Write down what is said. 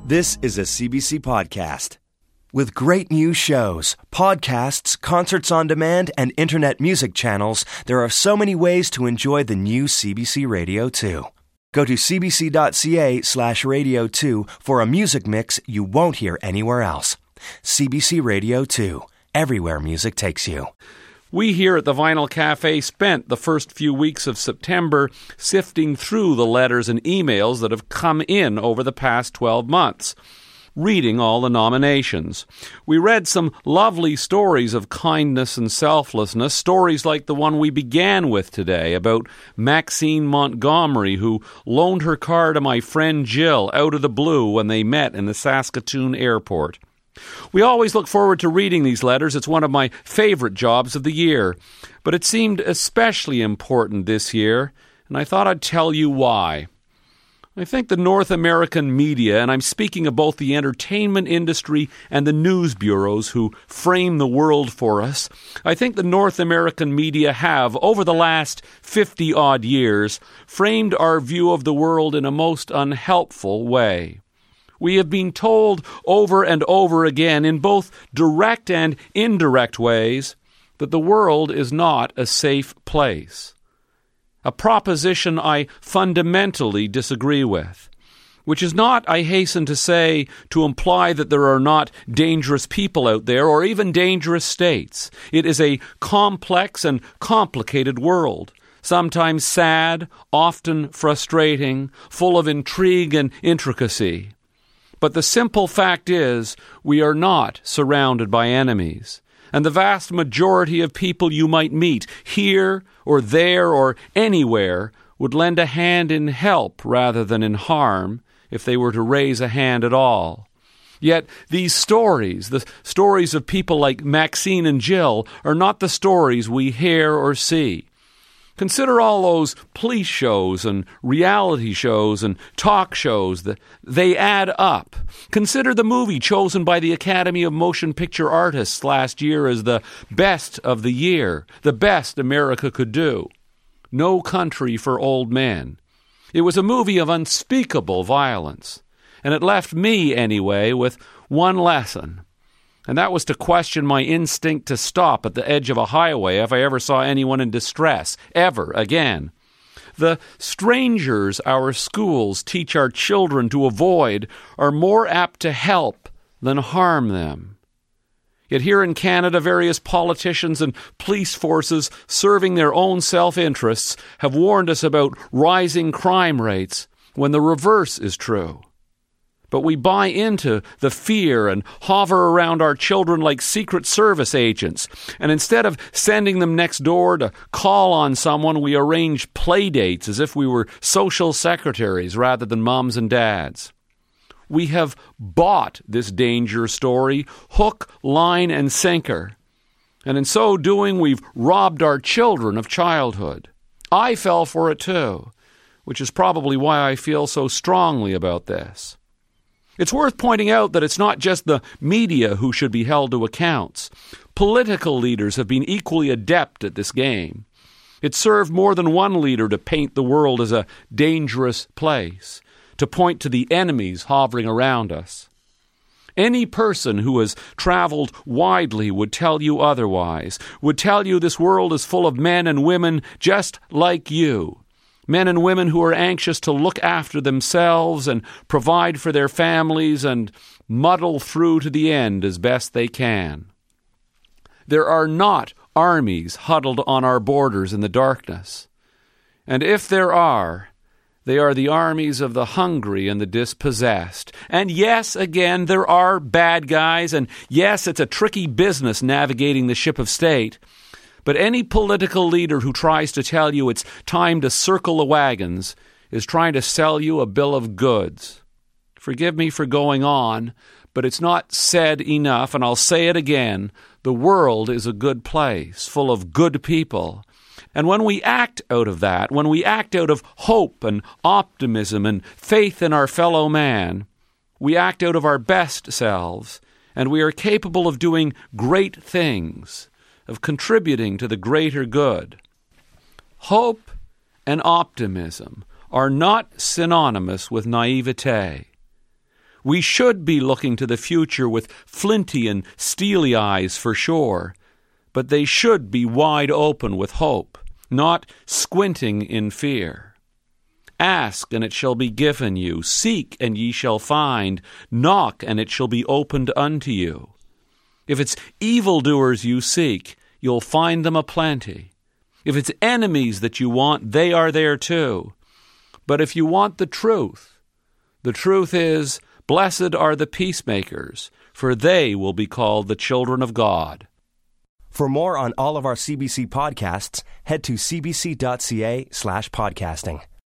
This is a CBC podcast. With great new shows, podcasts, concerts on demand, and internet music channels, there are so many ways to enjoy the new CBC Radio 2. Go to cbc.ca/radio 2 for a music mix you won't hear anywhere else. CBC Radio 2, everywhere music takes you. We here at the Vinyl Cafe spent the first few weeks of September sifting through the letters and emails that have come in over the past 12 months, reading all the nominations. We read some lovely stories of kindness and selflessness, stories like the one we began with today about Maxine Montgomery, who loaned her car to my friend Jill out of the blue when they met in the Saskatoon airport. We always look forward to reading these letters. It's one of my favorite jobs of the year. But it seemed especially important this year, and I thought I'd tell you why. I think the North American media, and I'm speaking of both the entertainment industry and the news bureaus who frame the world for us, I think the North American media have, over the last 50-odd years, framed our view of the world in a most unhelpful way. We have been told over and over again, in both direct and indirect ways, that the world is not a safe place. A proposition I fundamentally disagree with, which is not, I hasten to say, to imply that there are not dangerous people out there or even dangerous states. It is a complex and complicated world, sometimes sad, often frustrating, full of intrigue and intricacy. But the simple fact is, we are not surrounded by enemies. And the vast majority of people you might meet, here or there or anywhere, would lend a hand in help rather than in harm if they were to raise a hand at all. Yet these stories, the stories of people like Maxine and Jill, are not the stories we hear or see. Consider all those police shows and reality shows and talk shows. They add up. Consider the movie chosen by the Academy of Motion Picture Artists last year as the best of the year, the best America could do. No Country for Old Men. It was a movie of unspeakable violence, and it left me, anyway, with one lesson. And that was to question my instinct to stop at the edge of a highway if I ever saw anyone in distress, ever again. The strangers our schools teach our children to avoid are more apt to help than harm them. Yet here in Canada, various politicians and police forces serving their own self-interests have warned us about rising crime rates when the reverse is true. But we buy into the fear and hover around our children like Secret Service agents. And instead of sending them next door to call on someone, we arrange play dates as if we were social secretaries rather than moms and dads. We have bought this danger story, hook, line, and sinker. And in so doing, we've robbed our children of childhood. I fell for it too, which is probably why I feel so strongly about this. It's worth pointing out that it's not just the media who should be held to accounts. Political leaders have been equally adept at this game. It served more than one leader to paint the world as a dangerous place, to point to the enemies hovering around us. Any person who has traveled widely would tell you otherwise, would tell you this world is full of men and women just like you. Men and women who are anxious to look after themselves and provide for their families and muddle through to the end as best they can. There are not armies huddled on our borders in the darkness. And if there are, they are the armies of the hungry and the dispossessed. And yes, again, there are bad guys, and yes, it's a tricky business navigating the ship of state. But any political leader who tries to tell you it's time to circle the wagons is trying to sell you a bill of goods. Forgive me for going on, but it's not said enough, and I'll say it again. The world is a good place, full of good people. And when we act out of that, when we act out of hope and optimism and faith in our fellow man, we act out of our best selves, and we are capable of doing great things, of contributing to the greater good. Hope and optimism are not synonymous with naivete. We should be looking to the future with flinty and steely eyes for sure, but they should be wide open with hope, not squinting in fear. Ask, and it shall be given you. Seek, and ye shall find. Knock, and it shall be opened unto you. If it's evildoers you seek, you'll find them aplenty. If it's enemies that you want, they are there too. But if you want the truth is, blessed are the peacemakers, for they will be called the children of God. For more on all of our CBC podcasts, head to cbc.ca/podcasting.